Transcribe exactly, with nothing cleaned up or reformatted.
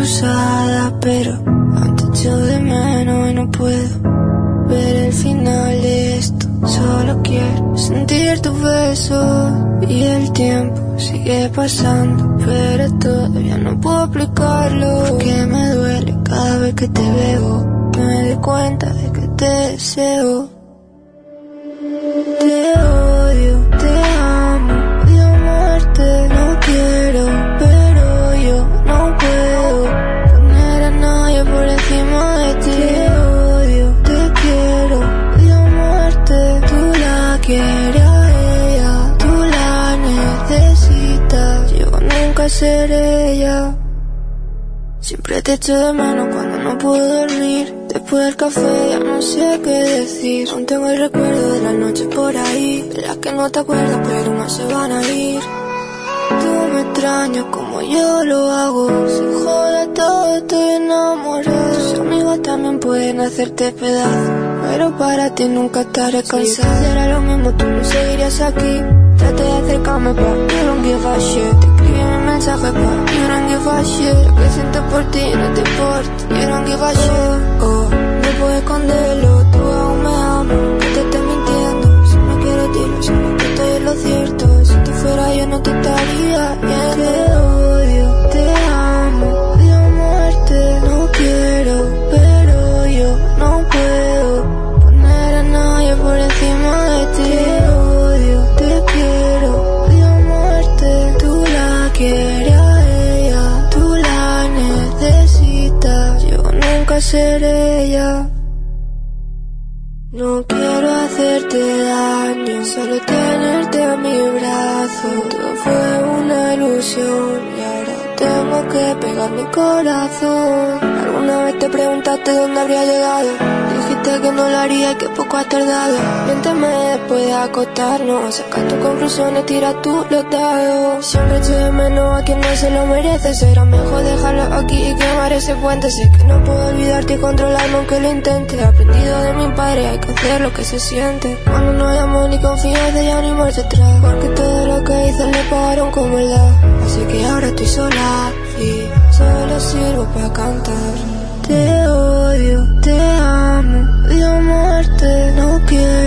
usada, pero aún te echo de menos y no puedo ver el final de esto. Solo quiero sentir tus besos y el tiempo sigue pasando, pero todavía no puedo explicarlo. Porque me duele cada vez que te veo, me doy cuenta de que te deseo. Te odio, te amo, odio a muerte. No quiero, pero yo no puedo poner a nadie por encima de ti. Te odio, te quiero, odio a muerte. Tú la quieres a ella, tú la necesitas. Yo nunca seré ella. Siempre te echo de menos cuando no puedo dormir. Después del café ya no sé qué decir. Aún tengo el recuerdo de las noches por ahí, de las que no te acuerdas pero no se van a ir. Tú me extrañas como yo lo hago. Sin joder todo estoy enamorado. Tus amigos también pueden hacerte pedazos, pero para ti nunca estaré cansado. Si hiciera lo mismo tú no seguirías aquí. Traté de acercarme pa' you don't give a shit. Te escribí mi mensaje pa' you don't give a shit. Lo que siento por ti no te importa, you don't give a shit. Oh, no puedo esconderlo, tú aún me amas. Que te estés mintiendo, si me quieres dilo, si no que estoy en lo cierto. Si tú fueras yo no te estaría bien. Te odio, te amo, odio a muerte. No quiero, pero yo no puedo poner a nadie por encima de ti. Te odio, te quiero, odio a muerte. Tú la quieres a ella, tú la necesitas. Yo nunca seré ella. No quiero hacerte daño, solo tenerte a mi brazo. Todo fue una ilusión y ahora tengo que pegar mi corazón. ¿Alguna vez te preguntaste dónde habría llegado? Dijiste que no lo haría y que poco has tardado. Miénteme después de acostarnos, saca tus conclusiones, tira tú los dados. Siempre echo de menos a quien no se lo merece. Será mejor dejarlo aquí y quemar ese puente. Sé que no puedo olvidarte y controlarme aunque lo intente. He aprendido de mi padre, hay que hacer lo que se siente. Cuando no hay amor ni confianza ya ni marcha atrás. Porque todo lo que hice le pagaron con verdad. Así que ahora estoy sola y solo sirvo para cantar. Te odio, te amo, odio a muerte. No quiero